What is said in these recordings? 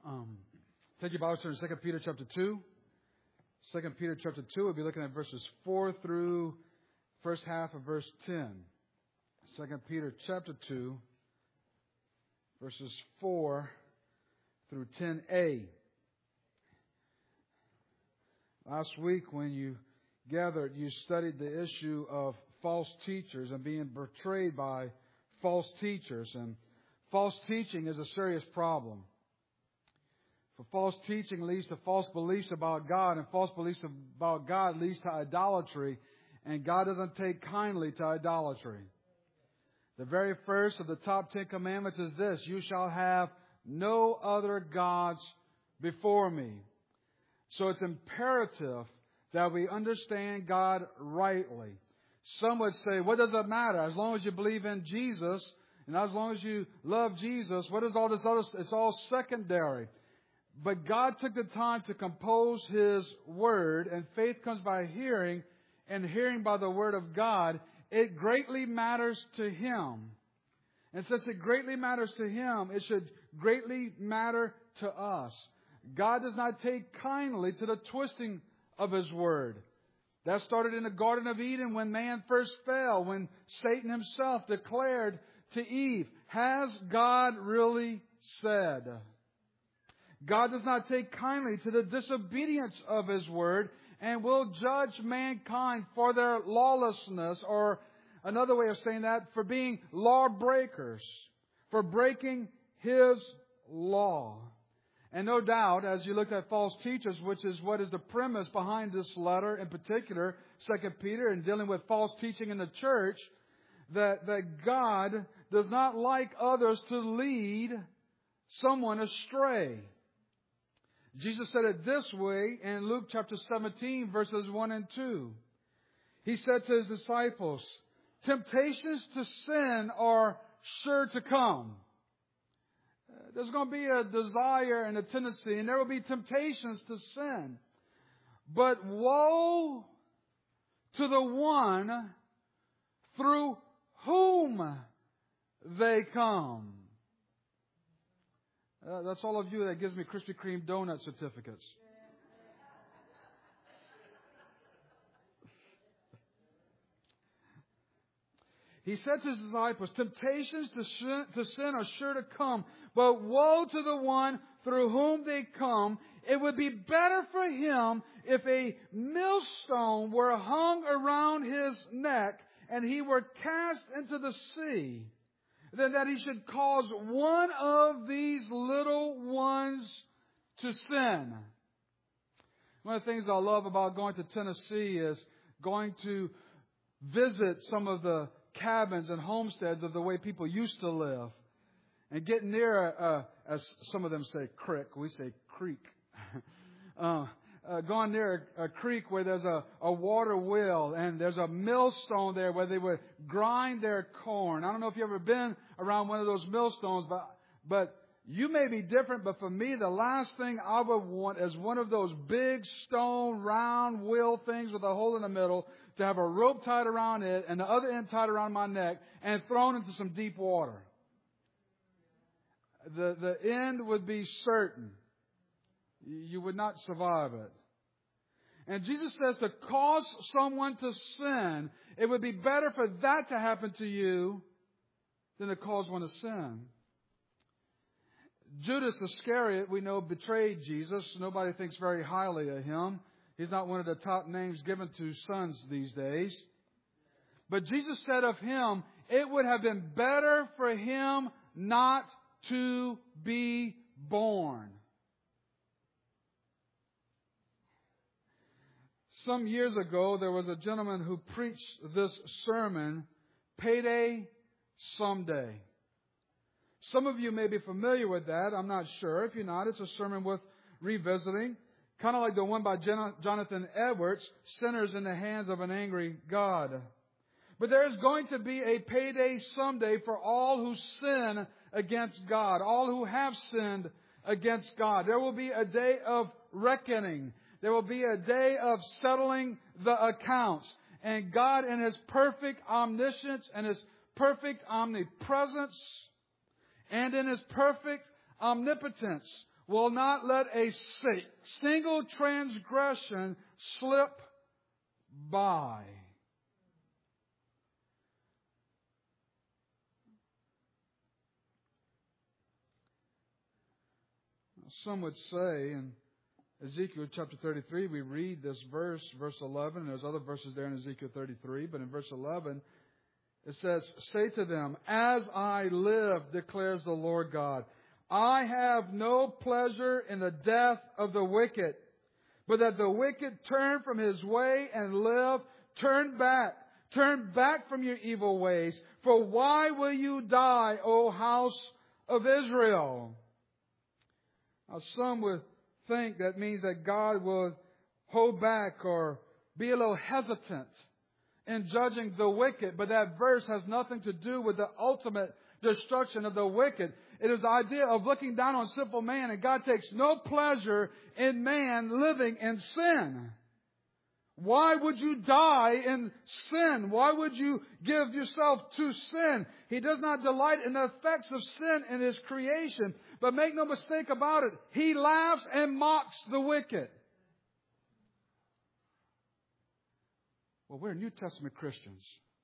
Take your Bibles to 2 Peter chapter 2. 2 Peter chapter 2, we'll be looking at verses 4 through first half of verse 10. 2 Peter chapter 2, verses 4 through 10a. Last week when you gathered, you studied the issue of false teachers and being betrayed by false teachers. And false teaching is a serious problem. For false teaching leads to false beliefs about God, and false beliefs about God leads to idolatry, and God doesn't take kindly to idolatry. The very first of the top 10 commandments is this: you shall have no other gods before me. So it's imperative that we understand God rightly. Some would say, what does it matter? As long as you believe in Jesus, and as long as you love Jesus, what is all this other stuff? It's all secondary. But God took the time to compose His Word, and faith comes by hearing, and hearing by the Word of God. It greatly matters to Him. And since it greatly matters to Him, it should greatly matter to us. God does not take kindly to the twisting of His Word. That started in the Garden of Eden when man first fell, when Satan himself declared to Eve, "Has God really said?" God does not take kindly to the disobedience of His Word and will judge mankind for their lawlessness, or another way of saying that, for being lawbreakers, for breaking His law. And no doubt, as you looked at false teachers, which is what is the premise behind this letter, in particular, 2 Peter, and dealing with false teaching in the church, that God does not like others to lead someone astray. Jesus said it this way in Luke chapter 17, verses 1 and 2. He said to His disciples, temptations to sin are sure to come. There's going to be a desire and a tendency, and there will be temptations to sin. But woe to the one through whom they come. That's all of you that gives me Krispy Kreme donut certificates. He said to His disciples, temptations to sin are sure to come, but woe to the one through whom they come. It would be better for him if a millstone were hung around his neck and he were cast into the sea, than that he should cause one of these little ones to sin. One of the things I love about going to Tennessee is going to visit some of the cabins and homesteads of the way people used to live, and get near, as some of them say, creek. We say creek. Going near a creek where there's a water wheel, and there's a millstone there where they would grind their corn. I don't know if you've ever been around one of those millstones, but you may be different. But for me, the last thing I would want is one of those big stone round wheel things with a hole in the middle, to have a rope tied around it and the other end tied around my neck and thrown into some deep water. The end would be certain. You would not survive it. And Jesus says to cause someone to sin, it would be better for that to happen to you than to cause one to sin. Judas Iscariot, we know, betrayed Jesus. Nobody thinks very highly of him. He's not one of the top names given to sons these days. But Jesus said of him, it would have been better for him not to be born. Some years ago, there was a gentleman who preached this sermon, Payday Someday. Some of you may be familiar with that. I'm not sure. If you're not, it's a sermon worth revisiting. Kind of like the one by Jonathan Edwards, Sinners in the Hands of an Angry God. But there is going to be a payday someday for all who sin against God, all who have sinned against God. There will be a day of reckoning. There will be a day of settling the accounts. And God, in His perfect omniscience and His perfect omnipresence and in His perfect omnipotence, will not let a single transgression slip by. Some would say in Ezekiel chapter 33, we read this verse 11, and there's other verses there in Ezekiel 33, but in verse 11, it says, "Say to them, as I live, declares the Lord God, I have no pleasure in the death of the wicked, but that the wicked turn from his way and live. Turn back from your evil ways. For why will you die, O house of Israel?" Now, some would think that means that God will hold back or be a little hesitant in judging the wicked. But that verse has nothing to do with the ultimate destruction of the wicked. It is the idea of looking down on sinful man, and God takes no pleasure in man living in sin. Why would you die in sin? Why would you give yourself to sin? He does not delight in the effects of sin in His creation. But make no mistake about it, He laughs and mocks the wicked. Well, we're New Testament Christians.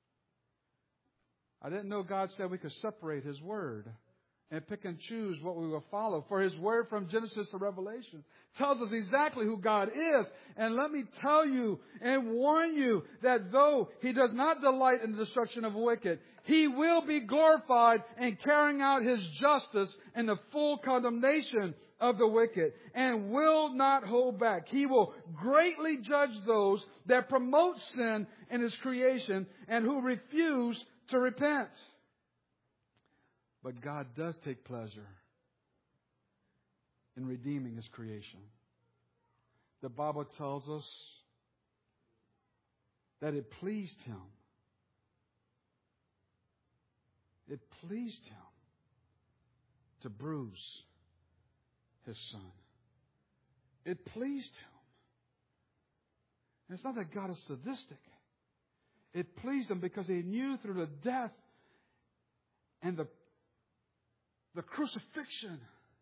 I didn't know God said we could separate His Word and pick and choose what we will follow. For His Word from Genesis to Revelation tells us exactly who God is. And let me tell you and warn you that though He does not delight in the destruction of wicked, He will be glorified in carrying out His justice and the full condemnation of the wicked, and will not hold back. He will greatly judge those that promote sin in His creation and who refuse to repent. But God does take pleasure in redeeming His creation. The Bible tells us that it pleased Him. It pleased Him to bruise His Son. It pleased Him. And it's not that God is sadistic. It pleased Him because He knew through the death and the crucifixion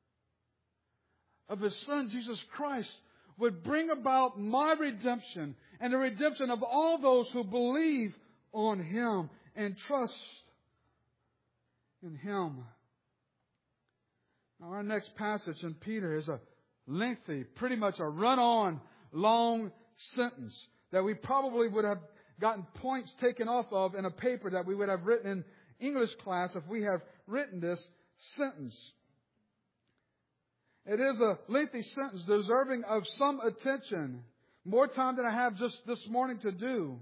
of His Son, Jesus Christ, would bring about my redemption and the redemption of all those who believe on Him and trust in Him. Now, our next passage in Peter is a lengthy, pretty much a run-on, long sentence that we probably would have gotten points taken off of in a paper that we would have written in English class if we have written this sentence. It is a lengthy sentence deserving of some attention, more time than I have just this morning to do.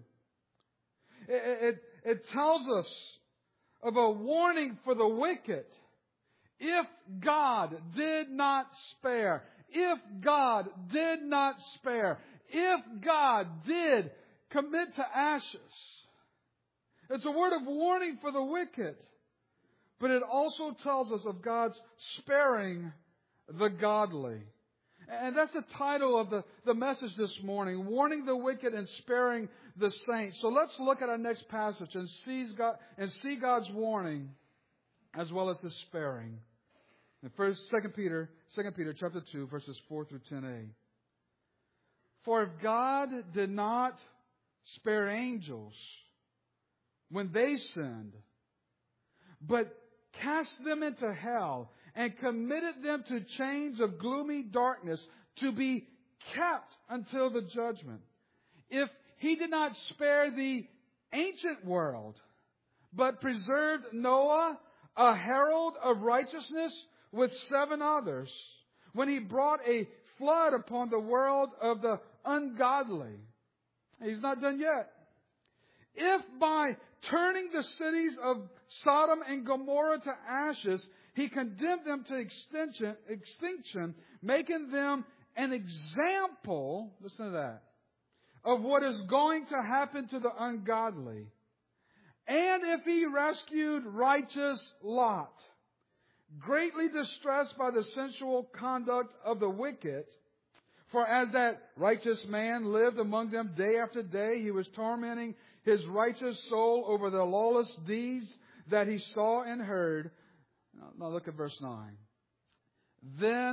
It tells us of a warning for the wicked. If God did not spare, if God did not spare, if God did commit to ashes. It's a word of warning for the wicked. But it also tells us of God's sparing the godly. And that's the title of the message this morning, warning the wicked and sparing the saints. So let's look at our next passage and see God's warning as well as His sparing. In 2 Peter chapter 2, verses 4 through 10a. For if God did not spare angels when they sinned, but cast them into hell and committed them to chains of gloomy darkness to be kept until the judgment. If He did not spare the ancient world, but preserved Noah, a herald of righteousness, with 7 others, when He brought a flood upon the world of the ungodly. He's not done yet. If by turning the cities of Sodom and Gomorrah to ashes, He condemned them to extinction, making them an example, listen to that, of what is going to happen to the ungodly. And if He rescued righteous Lot, greatly distressed by the sensual conduct of the wicked, for as that righteous man lived among them day after day, he was tormenting his righteous soul over the lawless deeds that he saw and heard. Now look at verse 9. Then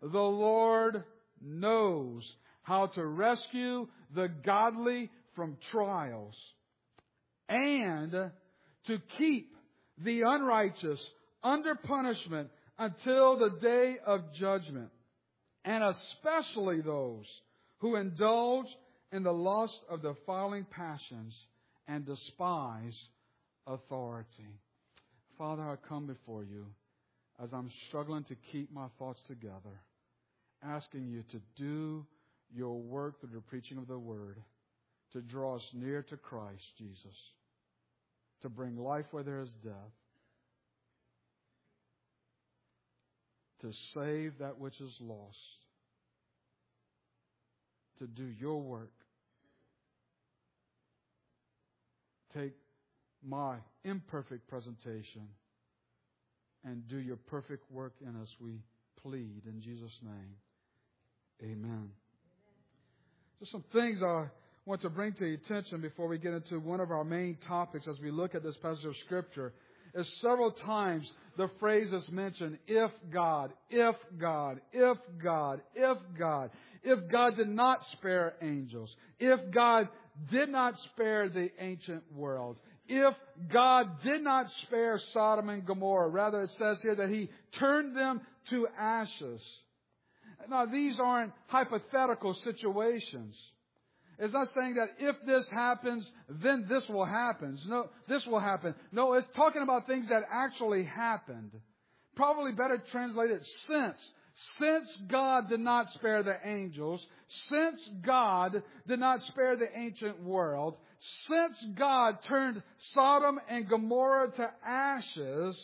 The Lord knows how to rescue the godly from trials and to keep the unrighteous under punishment until the day of judgment, and especially those who indulge in the lust of defiling passions and despise authority. Father, I come before you as I'm struggling to keep my thoughts together, asking you to do your work through the preaching of the Word, to draw us near to Christ Jesus, to bring life where there is death, to save that which is lost, to do your work. Take my imperfect presentation and do your perfect work in us, we plead in Jesus' name. Amen. Just some things I want to bring to your attention before we get into one of our main topics as we look at this passage of Scripture. Is several times the phrase is mentioned, if God, if God, if God, if God. If God did not spare angels, if God did not spare the ancient world, if God did not spare Sodom and Gomorrah, rather it says here that He turned them to ashes. Now, these aren't hypothetical situations. It's not saying that if this happens, then this will happen. No, this will happen. No, it's talking about things that actually happened. Probably better translated since. Since God did not spare the angels, since God did not spare the ancient world, since God turned Sodom and Gomorrah to ashes,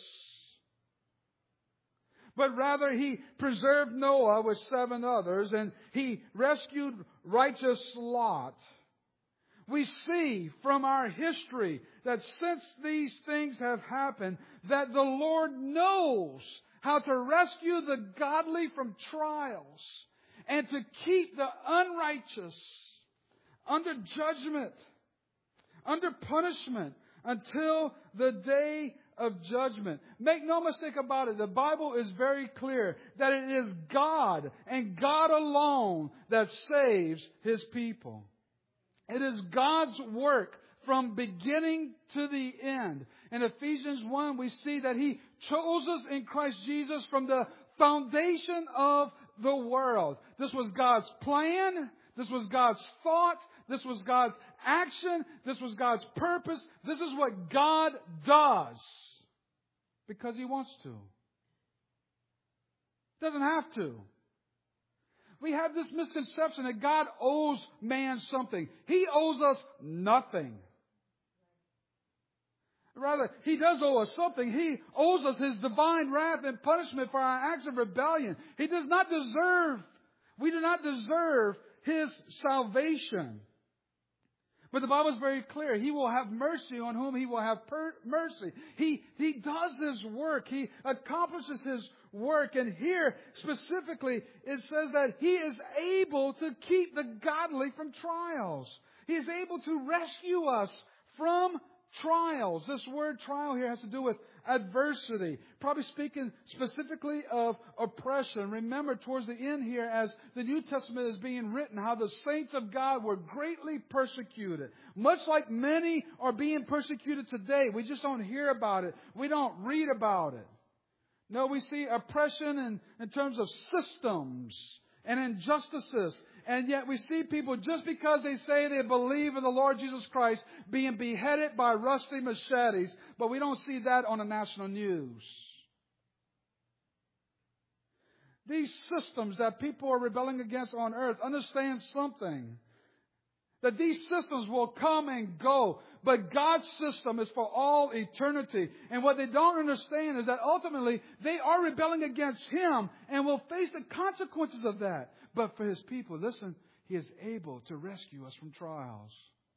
but rather He preserved Noah with 7 others, and He rescued righteous Lot. We see from our history that since these things have happened, that the Lord knows how to rescue the godly from trials and to keep the unrighteous under judgment, under punishment until the day of judgment. Make no mistake about it. The Bible is very clear that it is God and God alone that saves His people. It is God's work from beginning to the end. In Ephesians 1, we see that He chose us in Christ Jesus from the foundation of the world. This was God's plan. This was God's thought. This was God's action. This was God's purpose. This is what God does because He wants to. Doesn't have to. We have this misconception that God owes man something. He owes us nothing. Rather, He does owe us something. He owes us His divine wrath and punishment for our acts of rebellion. We do not deserve His salvation. But the Bible is very clear. He will have mercy on whom He will have mercy. He does His work. He accomplishes His work. And here, specifically, it says that He is able to keep the godly from trials. He is able to rescue us from trials. This word trial here has to do with adversity. Probably speaking specifically of oppression. Remember towards the end here as the New Testament is being written how the saints of God were greatly persecuted. Much like many are being persecuted today. We just don't hear about it. We don't read about it. No, we see oppression in terms of systems and injustices. And yet we see people, just because they say they believe in the Lord Jesus Christ, being beheaded by rusty machetes. But we don't see that on the national news. These systems that people are rebelling against on earth, understand something. That these systems will come and go. But God's system is for all eternity. And what they don't understand is that ultimately they are rebelling against Him and will face the consequences of that. But for His people, listen, He is able to rescue us from trials.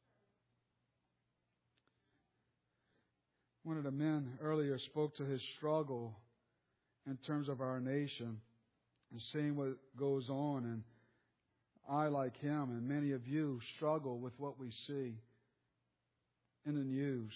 One of the men earlier spoke to his struggle in terms of our nation and seeing what goes on. And I, like him, and many of you, struggle with what we see in the news.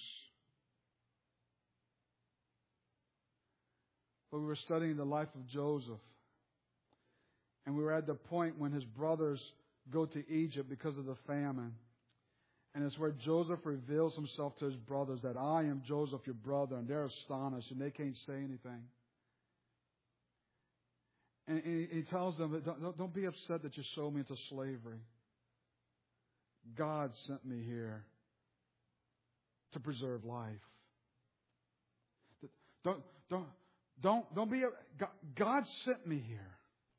But we were studying the life of Joseph. And we were at the point when his brothers go to Egypt because of the famine. And it's where Joseph reveals himself to his brothers that I am Joseph, your brother. And they're astonished and they can't say anything. And he tells them, don't be upset that you sold me into slavery. God sent me here to preserve life. Don't be. God sent me here.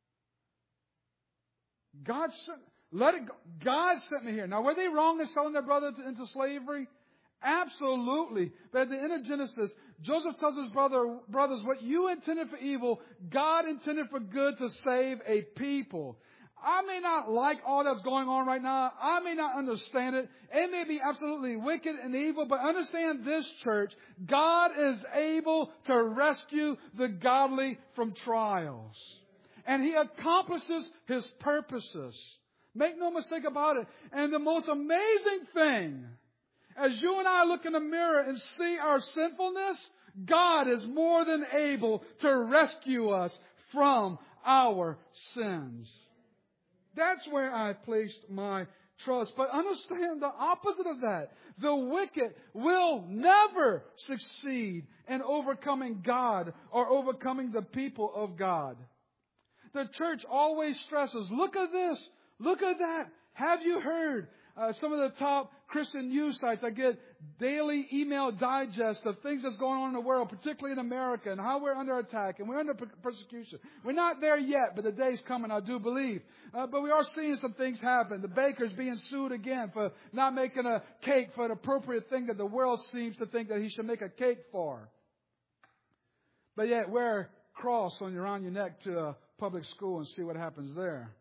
Let it go. God sent me here. Now, were they wrong in selling their brother into slavery? Absolutely. But at the end of Genesis, Joseph tells his brothers, what you intended for evil, God intended for good to save a people. I may not like all that's going on right now. I may not understand it. It may be absolutely wicked and evil, but understand this, church. God is able to rescue the godly from trials. And He accomplishes His purposes. Make no mistake about it. And the most amazing thing, as you and I look in the mirror and see our sinfulness, God is more than able to rescue us from our sins. That's where I placed my trust. But understand the opposite of that. The wicked will never succeed in overcoming God or overcoming the people of God. The church always stresses, look at this, look at that. Have you heard? Some of the top Christian news sites, I get daily email digests of things that's going on in the world, particularly in America, and how we're under attack and we're under persecution. We're not there yet, but the day's coming, I do believe. But we are seeing some things happen. The baker's being sued again for not making a cake for an appropriate thing that the world seems to think that he should make a cake for. But yet wear a cross around your neck to a public school and see what happens there.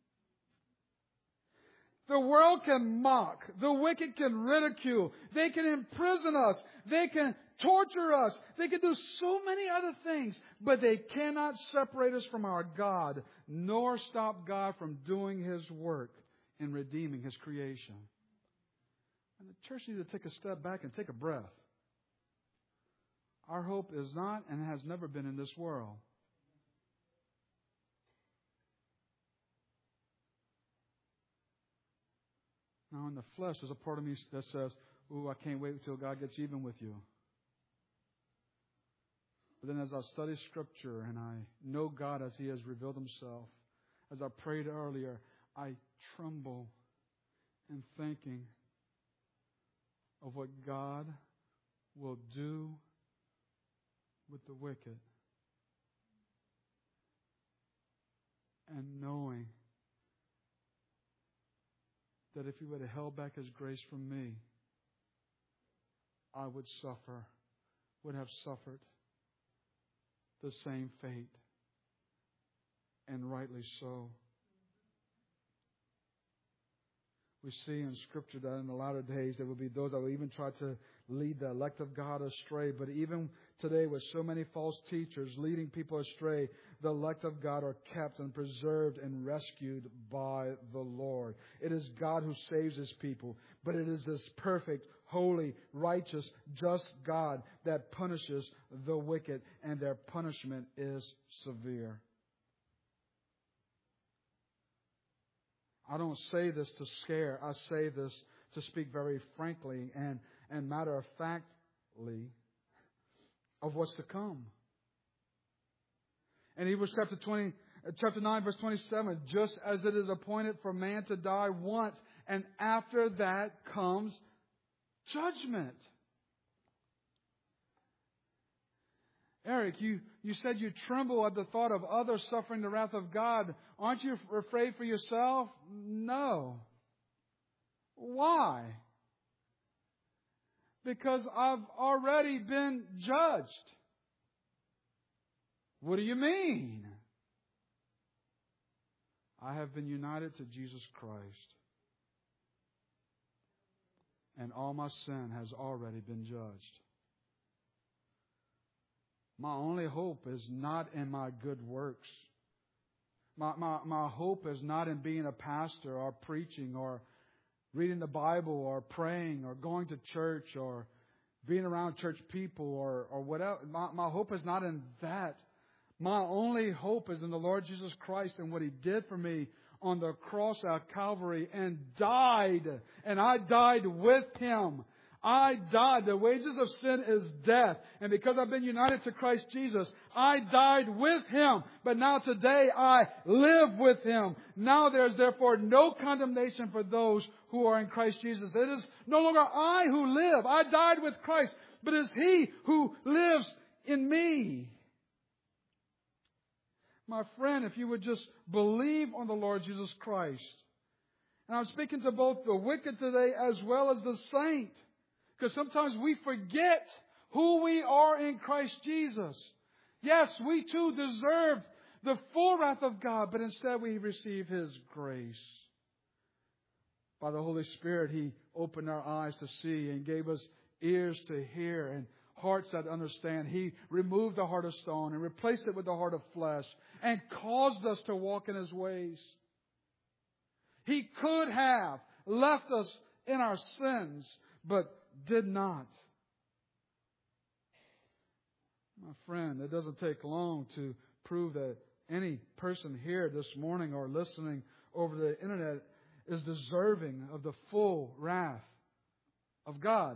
The world can mock. The wicked can ridicule. They can imprison us. They can torture us. They can do so many other things. But they cannot separate us from our God, nor stop God from doing His work in redeeming His creation. And the church needs to take a step back and take a breath. Our hope is not and has never been in this world. Now, in the flesh, there's a part of me that says, ooh, I can't wait until God gets even with you. But then as I study Scripture and I know God as He has revealed Himself, as I prayed earlier, I tremble in thinking of what God will do with the wicked. And knowing that if He would have held back His grace from me, I would have suffered the same fate, and rightly so. We see in Scripture that in the latter days there will be those that will even try to lead the elect of God astray. But even today, with so many false teachers leading people astray, the elect of God are kept and preserved and rescued by the Lord. It is God who saves His people, but it is this perfect, holy, righteous, just God that punishes the wicked, and their punishment is severe. I don't say this to scare. I say this to speak very frankly and matter-of-factly of what's to come. In Hebrews chapter 9, verse 27, just as it is appointed for man to die once, and after that comes judgment. Eric, you said you tremble at the thought of others suffering the wrath of God. Aren't you afraid for yourself? No. Why? Because I've already been judged. What do you mean? I have been united to Jesus Christ, and all my sin has already been judged. My only hope is not in my good works. My hope is not in being a pastor or preaching or reading the Bible or praying or going to church or being around church people or whatever. My hope is not in that. My only hope is in the Lord Jesus Christ and what He did for me on the cross at Calvary and died. And I died with Him. I died. The wages of sin is death. And because I've been united to Christ Jesus, I died with Him. But now today I live with Him. Now there is therefore no condemnation for those who are in Christ Jesus. It is no longer I who live. I died with Christ. But it is He who lives in me. My friend, if you would just believe on the Lord Jesus Christ. And I'm speaking to both the wicked today as well as the saint. Because sometimes we forget who we are in Christ Jesus. Yes, we too deserve the full wrath of God, but instead we receive His grace. By the Holy Spirit, He opened our eyes to see and gave us ears to hear and hearts that understand. He removed the heart of stone and replaced it with the heart of flesh and caused us to walk in His ways. He could have left us in our sins, but did not. My friend, it doesn't take long to prove that any person here this morning or listening over the internet is deserving of the full wrath of God.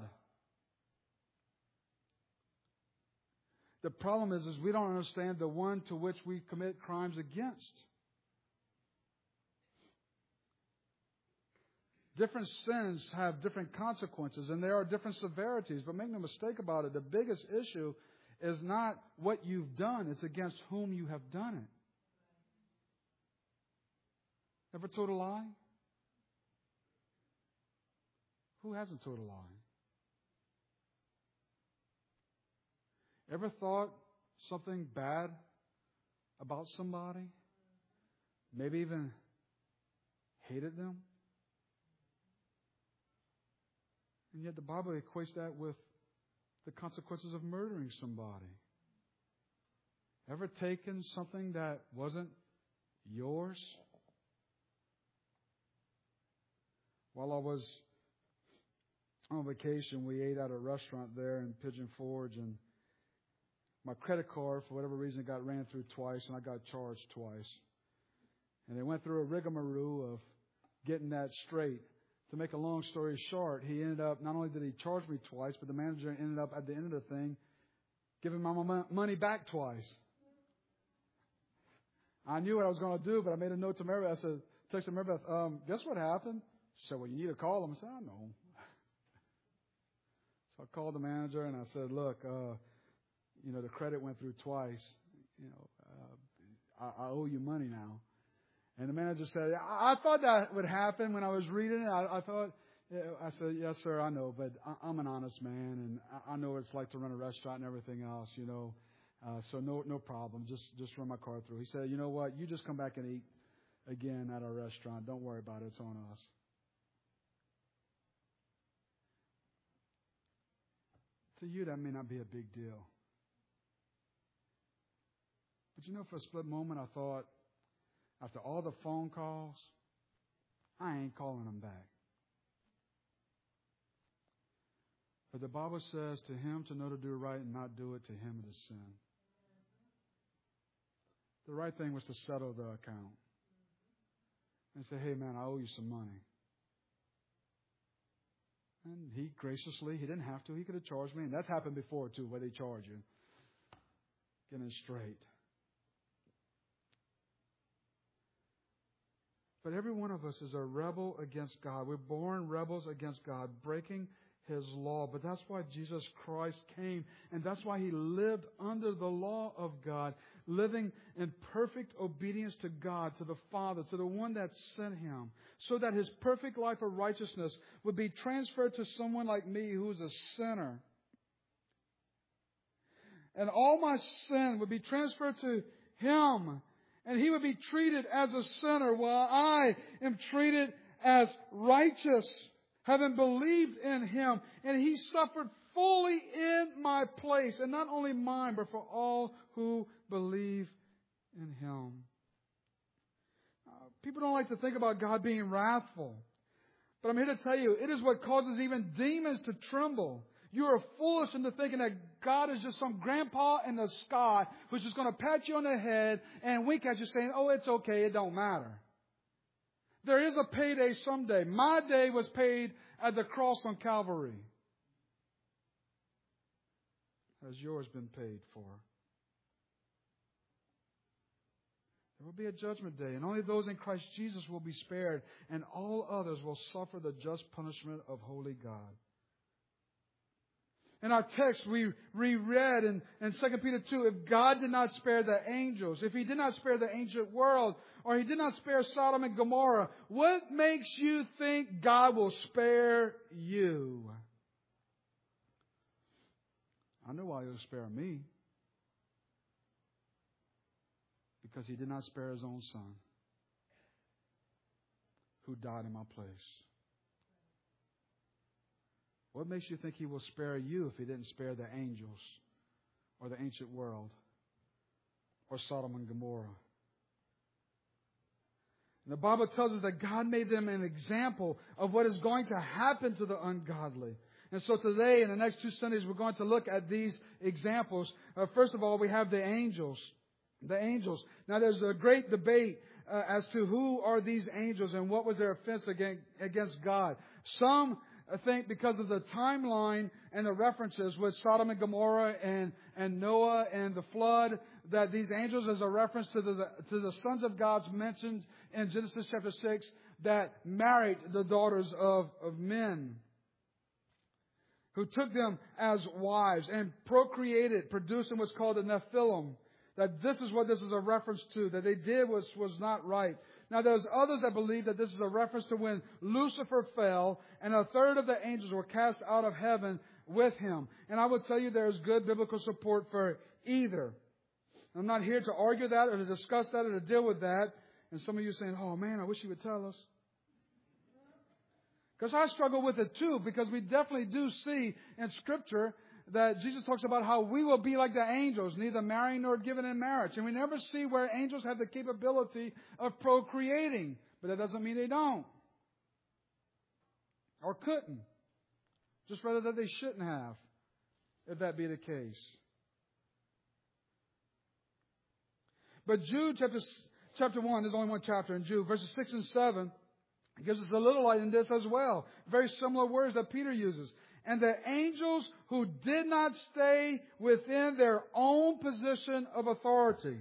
The problem is we don't understand the one to which we commit crimes against. Different sins have different consequences, and there are different severities. But make no mistake about it, the biggest issue is not what you've done, it's against whom you have done it. Ever told a lie? Who hasn't told a lie? Ever thought something bad about somebody? Maybe even hated them? And yet the Bible equates that with the consequences of murdering somebody. Ever taken something that wasn't yours? While I was on vacation, we ate at a restaurant there in Pigeon Forge, and my credit card, for whatever reason, got ran through twice, and I got charged twice. And they went through a rigmarole of getting that straight. To make a long story short, he ended up, not only did he charge me twice, but the manager ended up at the end of the thing giving my money back twice. I knew what I was going to do, but I made a note to Mary. I said, texted Mary Beth, guess what happened? She said, well, you need to call him. I said, I know. So I called the manager and I said, look, the credit went through twice. I owe you money now. And the manager said, I thought that would happen when I was reading it. I said, yes, sir, I know, but I'm an honest man, and I know what it's like to run a restaurant and everything else, so no problem. Just run my card through. He said, you know what? You just come back and eat again at our restaurant. Don't worry about it. It's on us. To you, that may not be a big deal. But for a split moment, I thought, after all the phone calls, I ain't calling them back. But the Bible says, to him to know to do right and not do it, to him it is sin. The right thing was to settle the account and say, hey, man, I owe you some money. And he graciously, he didn't have to. He could have charged me. And that's happened before, too, where they charge you. Getting it straight. But every one of us is a rebel against God. We're born rebels against God, breaking His law. But that's why Jesus Christ came. And that's why He lived under the law of God, living in perfect obedience to God, to the Father, to the one that sent Him, so that His perfect life of righteousness would be transferred to someone like me who is a sinner. And all my sin would be transferred to Him. And He would be treated as a sinner while I am treated as righteous, having believed in Him. And He suffered fully in my place. And not only mine, but for all who believe in Him. People don't like to think about God being wrathful. But I'm here to tell you, it is what causes even demons to tremble. You are foolish into thinking that God is just some grandpa in the sky who's just going to pat you on the head and wink at you saying, oh, it's okay, it don't matter. There is a payday someday. My day was paid at the cross on Calvary. Has yours been paid for? There will be a judgment day, and only those in Christ Jesus will be spared, and all others will suffer the just punishment of holy God. In our text, we reread in 2 Peter 2, if God did not spare the angels, if He did not spare the ancient world, or He did not spare Sodom and Gomorrah, what makes you think God will spare you? I know why He'll spare me. Because He did not spare His own Son, who died in my place. What makes you think He will spare you if He didn't spare the angels or the ancient world or Sodom and Gomorrah? And the Bible tells us that God made them an example of what is going to happen to the ungodly. And so today, in the next 2 Sundays, we're going to look at these examples. First of all, we have the angels. The angels. Now, there's a great debate as to who are these angels and what was their offense against God. Some think because of the timeline and the references with Sodom and Gomorrah and Noah and the flood, that these angels is a reference to the sons of God mentioned in Genesis chapter 6 that married the daughters of men, who took them as wives and procreated, producing what's called the Nephilim. That this is what this is a reference to, that they did was not right. Now there's others that believe that this is a reference to when Lucifer fell and a third of the angels were cast out of heaven with him. And I would tell you there is good biblical support for either. I'm not here to argue that or to discuss that or to deal with that. And some of you are saying, oh man, I wish you would tell us. Because I struggle with it too, because we definitely do see in Scripture that Jesus talks about how we will be like the angels, neither marrying nor given in marriage. And we never see where angels have the capability of procreating. But that doesn't mean they don't. Or couldn't. Just rather that they shouldn't have, if that be the case. But Jude chapter 1, there's only one chapter in Jude, verses 6 and 7, gives us a little light in this as well. Very similar words that Peter uses. And the angels who did not stay within their own position of authority,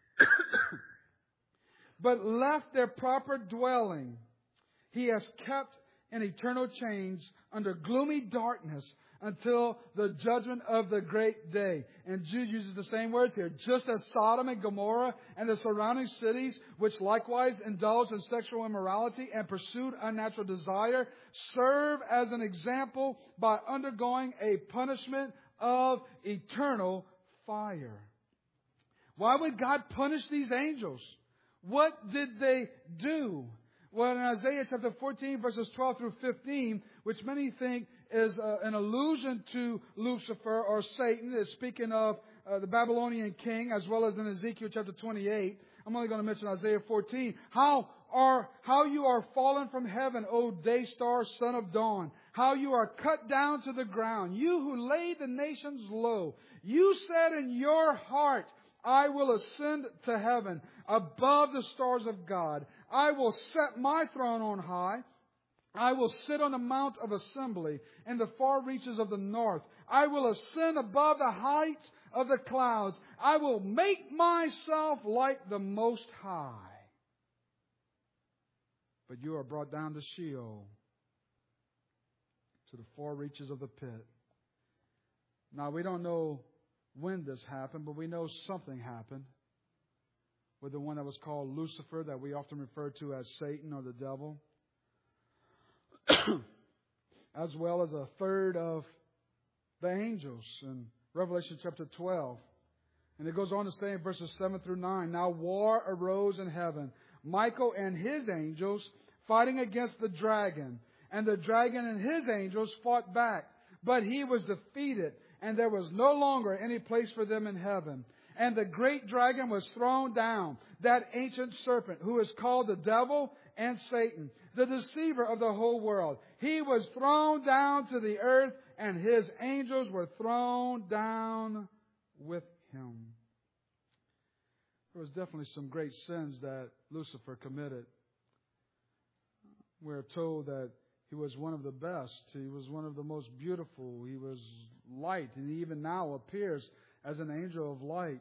but left their proper dwelling, He has kept in eternal chains under gloomy darkness until the judgment of the great day. And Jude uses the same words here. Just as Sodom and Gomorrah and the surrounding cities, which likewise indulged in sexual immorality and pursued unnatural desire, serve as an example by undergoing a punishment of eternal fire. Why would God punish these angels? What did they do? Well, in Isaiah chapter 14, verses 12 through 15, which many think is an allusion to Lucifer or Satan, is speaking of the Babylonian king, as well as in Ezekiel chapter 28. I'm only going to mention Isaiah 14. How you are fallen from heaven, O day star, son of dawn. How you are cut down to the ground. You who laid the nations low. You said in your heart, I will ascend to heaven above the stars of God. I will set my throne on high. I will sit on the mount of assembly in the far reaches of the north. I will ascend above the heights of the clouds. I will make myself like the Most High. But you are brought down to Sheol, to the far reaches of the pit. Now, we don't know when this happened, but we know something happened with the one that was called Lucifer, that we often refer to as Satan or the devil, as well as a third of the angels in Revelation chapter 12. And it goes on to say in verses 7 through 9, now war arose in heaven, Michael and his angels fighting against the dragon. And the dragon and his angels fought back. But he was defeated, and there was no longer any place for them in heaven. And the great dragon was thrown down, that ancient serpent who is called the devil and Satan, the deceiver of the whole world. He was thrown down to the earth, and his angels were thrown down with him. There was definitely some great sins that Lucifer committed. We're told that he was one of the best. He was one of the most beautiful. He was light, and he even now appears as an angel of light.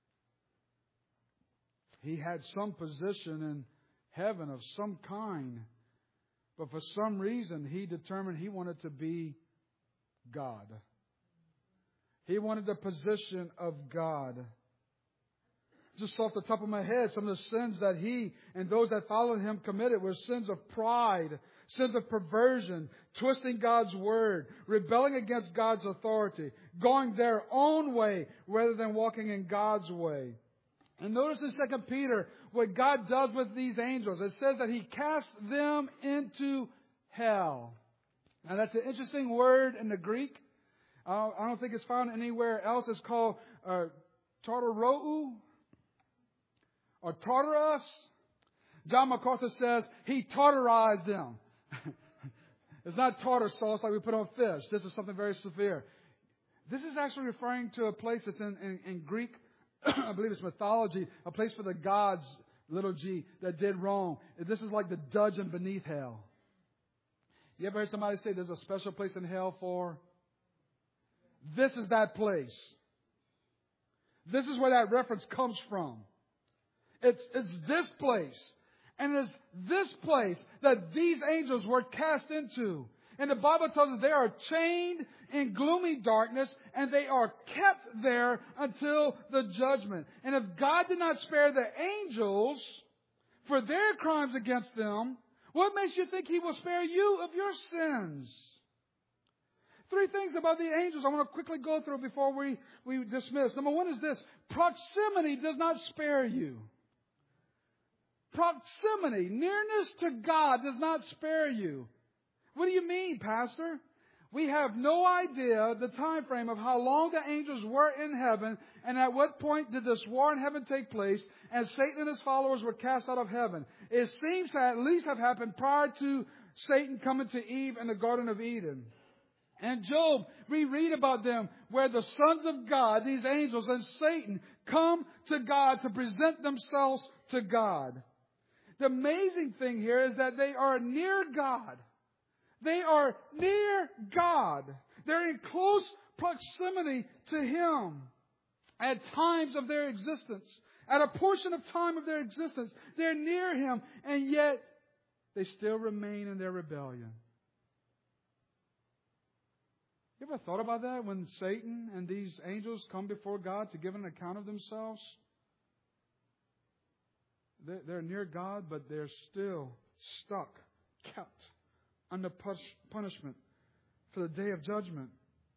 He had some position in heaven of some kind, but for some reason he determined he wanted to be God. He wanted the position of God. Just off the top of my head, some of the sins that he and those that followed him committed were sins of pride, sins of perversion, twisting God's word, rebelling against God's authority, going their own way rather than walking in God's way. And notice in 2 Peter what God does with these angels. It says that he casts them into hell. Now that's an interesting word in the Greek. I don't think it's found anywhere else. It's called Tartarou or Tartarus. John MacArthur says he tartarized them. It's not tartar sauce like we put on fish. This is something very severe. This is actually referring to a place that's in Greek, I believe it's mythology, a place for the gods, little g, that did wrong. This is like the dungeon beneath hell. You ever heard somebody say there's a special place in hell for? This is that place. This is where that reference comes from. It's this place. And it's this place that these angels were cast into. And the Bible tells us they are chained in gloomy darkness and they are kept there until the judgment. And if God did not spare the angels for their crimes against them, what makes you think He will spare you of your sins? 3 things about the angels I want to quickly go through before we dismiss. Number 1 is this: proximity does not spare you. Proximity, nearness to God does not spare you. What do you mean, Pastor? We have no idea the time frame of how long the angels were in heaven and at what point did this war in heaven take place and Satan and his followers were cast out of heaven. It seems to at least have happened prior to Satan coming to Eve in the Garden of Eden. And Job, we read about them where the sons of God, these angels and Satan, come to God to present themselves to God. The amazing thing here is that they are near God. They are near God. They're in close proximity to Him at times of their existence. At a portion of time of their existence, they're near Him, and yet they still remain in their rebellion. You ever thought about that when Satan and these angels come before God to give an account of themselves? They're near God, but they're still stuck, kept under punishment for the day of judgment.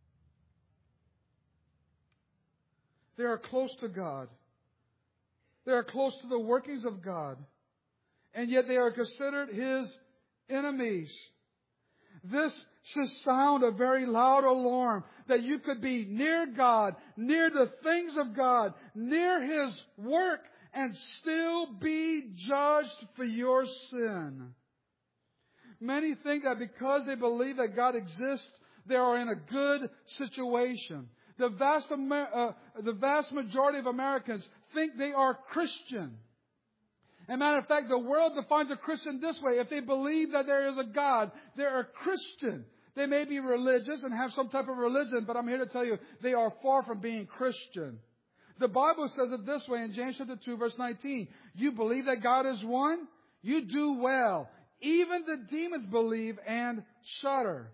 They are close to God. They are close to the workings of God. And yet they are considered His enemies. This should sound a very loud alarm that you could be near God, near the things of God, near His work, and still be judged for your sin. Many think that because they believe that God exists, they are in a good situation. The vast majority of Americans think they are Christian. As a matter of fact, the world defines a Christian this way. If they believe that there is a God, they're a Christian. They may be religious and have some type of religion, but I'm here to tell you, they are far from being Christian. The Bible says it this way in James chapter 2, verse 19. You believe that God is one? You do well. Even the demons believe and shudder.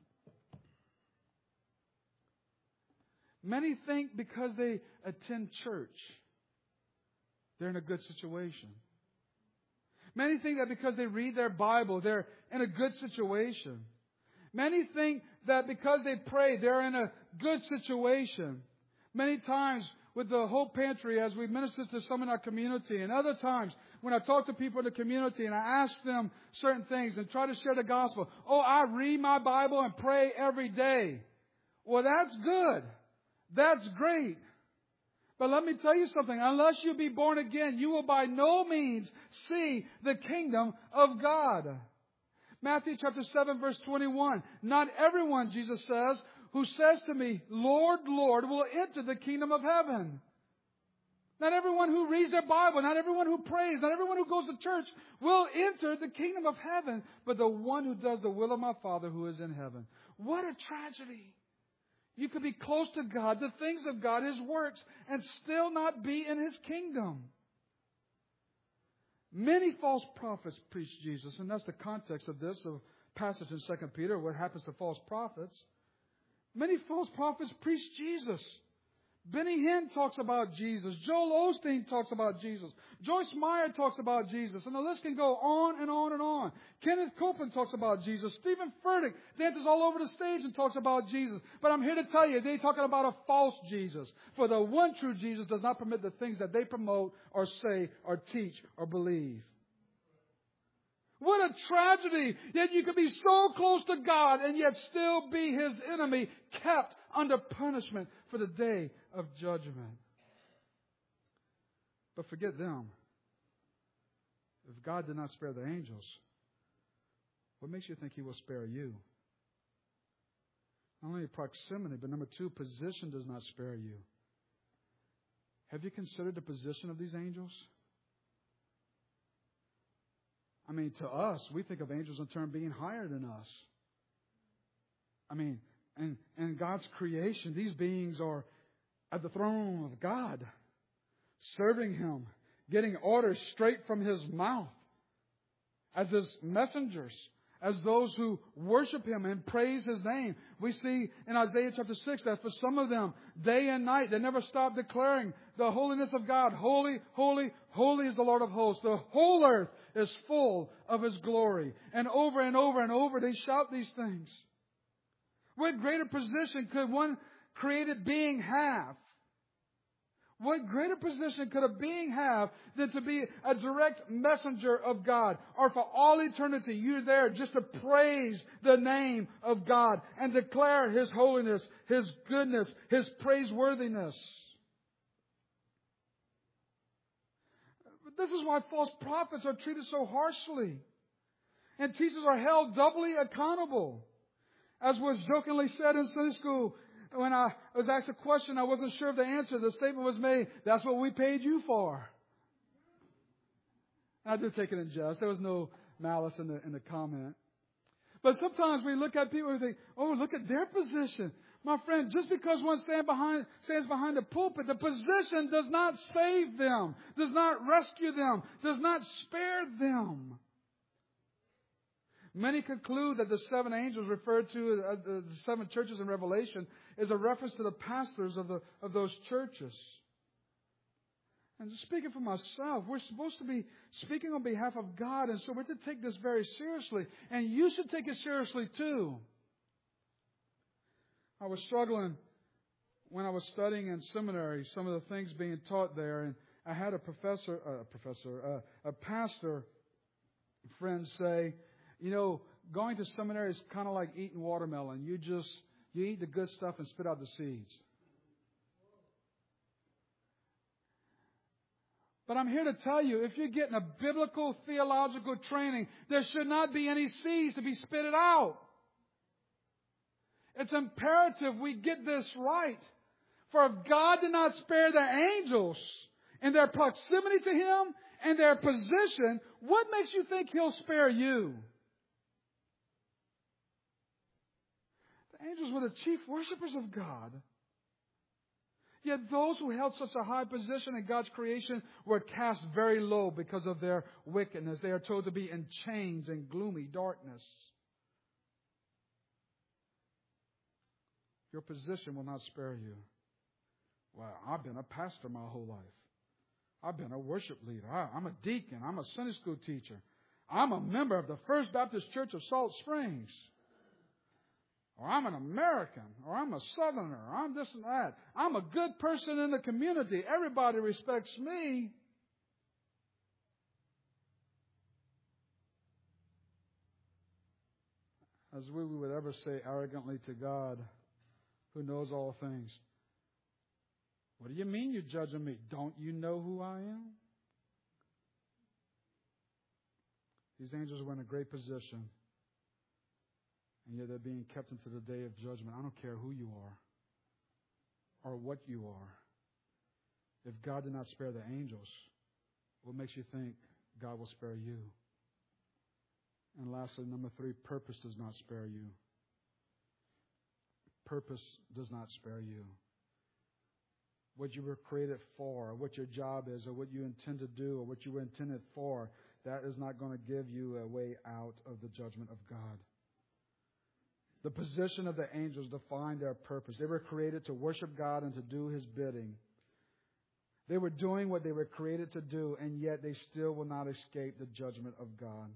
Many think because they attend church, they're in a good situation. Many think that because they read their Bible, they're in a good situation. Many think that because they pray, they're in a good situation. Many times with the Hope Pantry, as we minister to some in our community, and other times when I talk to people in the community and I ask them certain things and try to share the gospel. Oh, I read my Bible and pray every day. Well, that's good. That's great. But let me tell you something. Unless you be born again, you will by no means see the kingdom of God. Matthew chapter 7, verse 21. Not everyone, Jesus says, who says to me, Lord, Lord, will enter the kingdom of heaven. Not everyone who reads their Bible, not everyone who prays, not everyone who goes to church will enter the kingdom of heaven, but the one who does the will of my Father who is in heaven. What a tragedy. You could be close to God, the things of God, His works, and still not be in His kingdom. Many false prophets preach Jesus, and that's the context of this passage in 2 Peter, what happens to false prophets. Many false prophets preach Jesus. Benny Hinn talks about Jesus. Joel Osteen talks about Jesus. Joyce Meyer talks about Jesus. And the list can go on and on and on. Kenneth Copeland talks about Jesus. Stephen Furtick dances all over the stage and talks about Jesus. But I'm here to tell you, they're talking about a false Jesus. For the one true Jesus does not permit the things that they promote or say or teach or believe. What a tragedy! Yet you could be so close to God and yet still be His enemy, kept under punishment for the day of judgment. But forget them. If God did not spare the angels, what makes you think He will spare you? Not only proximity, but number two, position does not spare you. Have you considered the position of these angels? I mean, to us, we think of angels in terms of being higher than us. I mean, and God's creation, these beings are at the throne of God, serving Him, getting orders straight from His mouth, as His messengers, as those who worship Him and praise His name. We see in Isaiah chapter 6 that for some of them, day and night, they never stop declaring the holiness of God. Holy, holy, holy is the Lord of hosts. The whole earth is full of His glory. And over and over and over, they shout these things. What greater position could one created being have? What greater position could a being have than to be a direct messenger of God? Or for all eternity, you're there just to praise the name of God and declare His holiness, His goodness, His praiseworthiness. But this is why false prophets are treated so harshly. And teachers are held doubly accountable. As was jokingly said in Sunday school, when I was asked a question, I wasn't sure of the answer. The statement was made, "That's what we paid you for." And I did take it in jest. There was no malice in the comment. But sometimes we look at people and think, "Oh, look at their position." My friend, just because one stands behind the pulpit, the position does not save them, does not rescue them, does not spare them. Many conclude that the seven angels referred to as the seven churches in Revelation is a reference to the pastors of those churches. And speaking for myself, we're supposed to be speaking on behalf of God, and so we're to take this very seriously. And you should take it seriously too. I was struggling when I was studying in seminary, some of the things being taught there, and I had a pastor friend say, "You know, going to seminary is kind of like eating watermelon. You eat the good stuff and spit out the seeds." But I'm here to tell you, if you're getting a biblical theological training, there should not be any seeds to be spitted out. It's imperative we get this right. For if God did not spare the angels in their proximity to Him and their position, what makes you think He'll spare you? The angels were the chief worshipers of God. Yet those who held such a high position in God's creation were cast very low because of their wickedness. They are told to be in chains and gloomy darkness. Your position will not spare you. Well, I've been a pastor my whole life. I've been a worship leader. I'm a deacon. I'm a Sunday school teacher. I'm a member of the First Baptist Church of Salt Springs. Or I'm an American, or I'm a Southerner, or I'm this and that. I'm a good person in the community. Everybody respects me. As we would ever say arrogantly to God, who knows all things, "What do you mean you're judging me? Don't you know who I am?" These angels were in a great position. And yet they're being kept into the day of judgment. I don't care who you are or what you are. If God did not spare the angels, what makes you think God will spare you? And lastly, number 3, purpose does not spare you. Purpose does not spare you. What you were created for, what your job is, or what you intend to do, or what you were intended for, that is not going to give you a way out of the judgment of God. The position of the angels defined their purpose. They were created to worship God and to do His bidding. They were doing what they were created to do, and yet they still will not escape the judgment of God.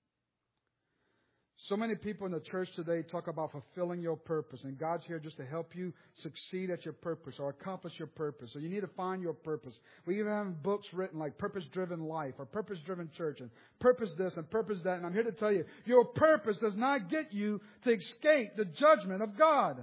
So many people in the church today talk about fulfilling your purpose, and God's here just to help you succeed at your purpose or accomplish your purpose. So you need to find your purpose. We even have books written like Purpose-Driven Life or Purpose-Driven Church and Purpose this and Purpose that. And I'm here to tell you, your purpose does not get you to escape the judgment of God.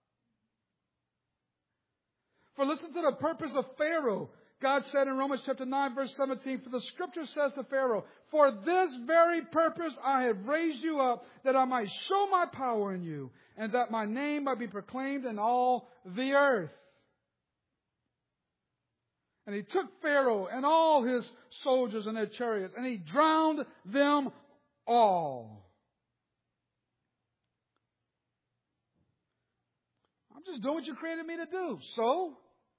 For listen to the purpose of Pharaoh. God said in Romans chapter 9, verse 17, for the Scripture says to Pharaoh, for this very purpose I have raised you up, that I might show my power in you, and that my name might be proclaimed in all the earth. And he took Pharaoh and all his soldiers and their chariots, and he drowned them all. I'm just doing what you created me to do. So?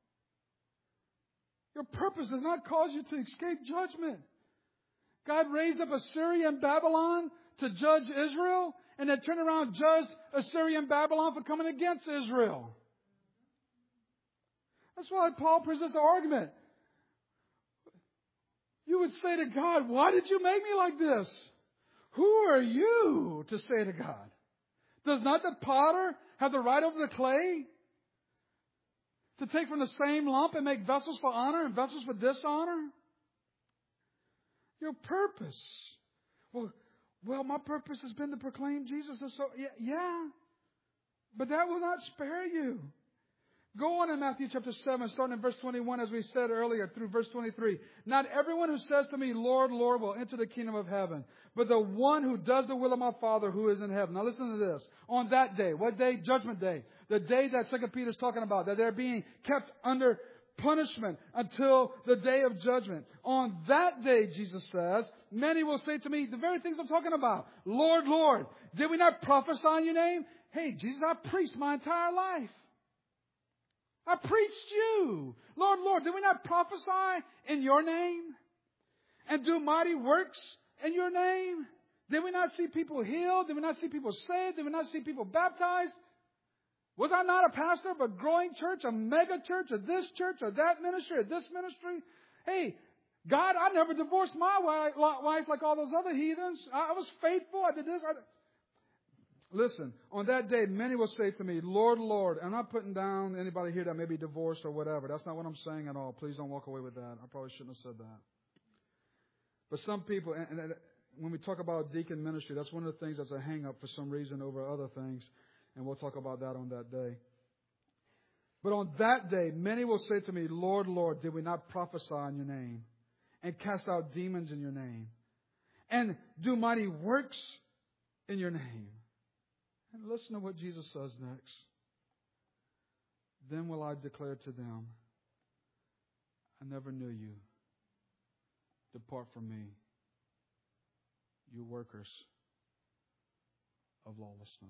Your purpose does not cause you to escape judgment. God raised up Assyria and Babylon to judge Israel, and then turned around and judged Assyria and Babylon for coming against Israel. That's why Paul presents the argument. You would say to God, why did you make me like this? Who are you to say to God? Does not the potter have the right over the clay? To take from the same lump and make vessels for honor and vessels for dishonor? Your purpose. Well, my purpose has been to proclaim Jesus. And so, yeah. But that will not spare you. Go on in Matthew chapter 7, starting in verse 21, as we said earlier, through verse 23. Not everyone who says to me, Lord, Lord, will enter the kingdom of heaven, but the one who does the will of my Father who is in heaven. Now listen to this. On that day, what day? Judgment day. The day that 2 Peter is talking about, that they're being kept under punishment until the day of judgment. On that day, Jesus says, many will say to me, the very things I'm talking about. Lord, Lord, did we not prophesy in your name? Hey, Jesus, I preached my entire life. I preached you. Lord, Lord, did we not prophesy in your name? And do mighty works in your name? Did we not see people healed? Did we not see people saved? Did we not see people baptized? Was I not a pastor of a growing church, a mega church, or this church, or that ministry, or this ministry? Hey, God, I never divorced my wife like all those other heathens. I was faithful. I did this. Listen, on that day, many will say to me, Lord, Lord. I'm not putting down anybody here that may be divorced or whatever. That's not what I'm saying at all. Please don't walk away with that. I probably shouldn't have said that. But some people, and when we talk about deacon ministry, that's one of the things that's a hang-up for some reason over other things. And we'll talk about that on that day. But on that day, many will say to me, Lord, Lord, did we not prophesy in your name? And cast out demons in your name? And do mighty works in your name? And listen to what Jesus says next. Then will I declare to them, I never knew you. Depart from me, you workers of lawlessness.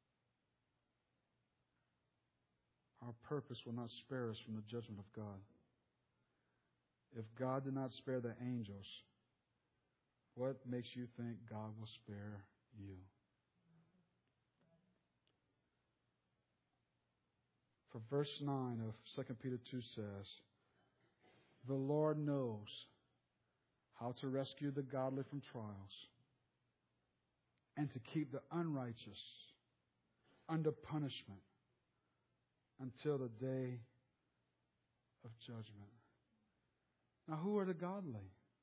Our purpose will not spare us from the judgment of God. If God did not spare the angels, what makes you think God will spare you? For verse 9 of 2 Peter 2 says, the Lord knows how to rescue the godly from trials and to keep the unrighteous under punishment until the day of judgment. Now, who are the godly?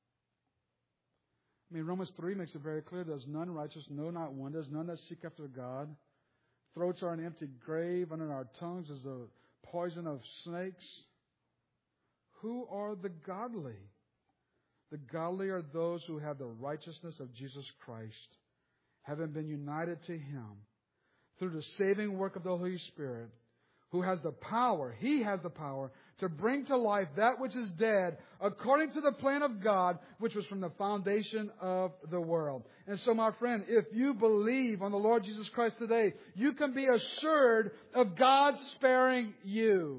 I mean, Romans 3 makes it very clear there's none righteous, no, not one. There's none that seek after God. Throats are an empty grave. Under our tongues is the poison of snakes. Who are the godly? The godly are those who have the righteousness of Jesus Christ, having been united to Him, through the saving work of the Holy Spirit, who has the power, He has the power to bring to life that which is dead according to the plan of God, which was from the foundation of the world. And so, my friend, if you believe on the Lord Jesus Christ today, you can be assured of God sparing you.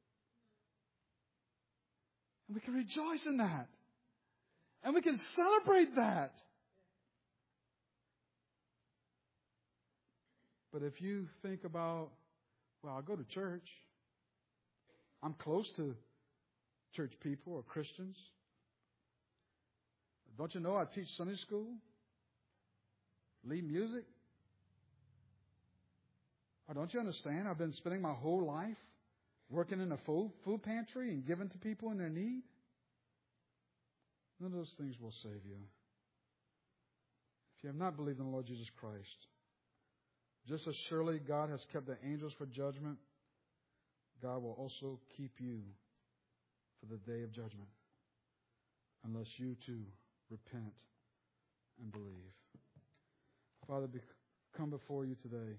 And we can rejoice in that. And we can celebrate that. But if you think about, well, I'll go to church. I'm close to church people or Christians. Don't you know I teach Sunday school? Lead music? Or don't you understand? I've been spending my whole life working in a food pantry and giving to people in their need. None of those things will save you. If you have not believed in the Lord Jesus Christ, just as surely God has kept the angels for judgment, God will also keep you for the day of judgment, unless you too repent and believe. Father, come before you today,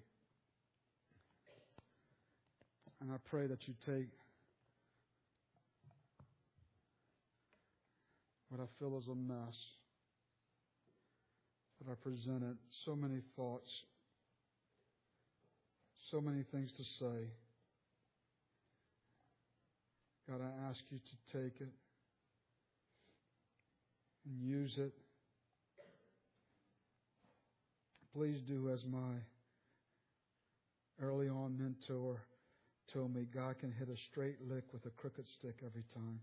and I pray that you take what I feel is a mess, that I presented so many thoughts, so many things to say. God, I ask you to take it and use it. Please do as my early on mentor told me, God can hit a straight lick with a crooked stick every time.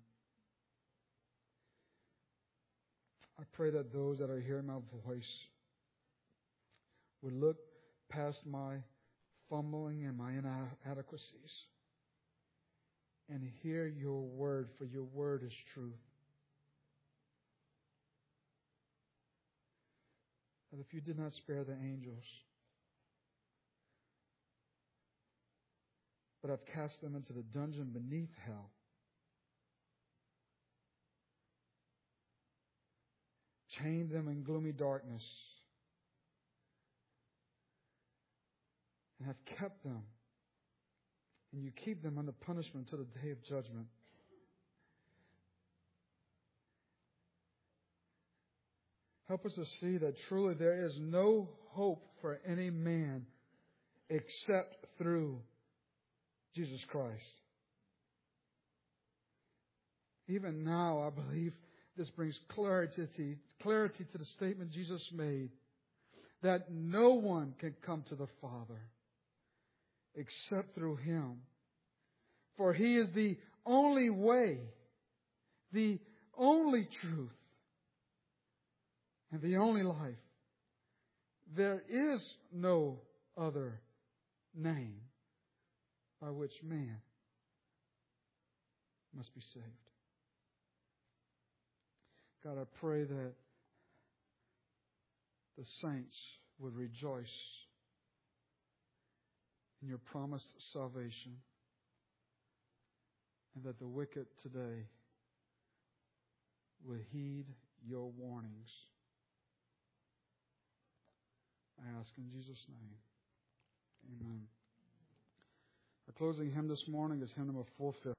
I pray that those that are hearing my voice would look past my fumbling and my inadequacies and hear your word, for your word is truth. That if you did not spare the angels, but have cast them into the dungeon beneath hell, chained them in gloomy darkness, and have kept them, and you keep them under punishment until the day of judgment. Help us to see that truly there is no hope for any man except through Jesus Christ. Even now, I believe this brings clarity to the statement Jesus made, that no one can come to the Father except through Him. For He is the only way, the only truth, and the only life. There is no other name by which man must be saved. God, I pray that the saints would rejoice in your promised salvation, and that the wicked today will heed your warnings. I ask in Jesus' name. Amen. Our closing hymn this morning is hymn number 450.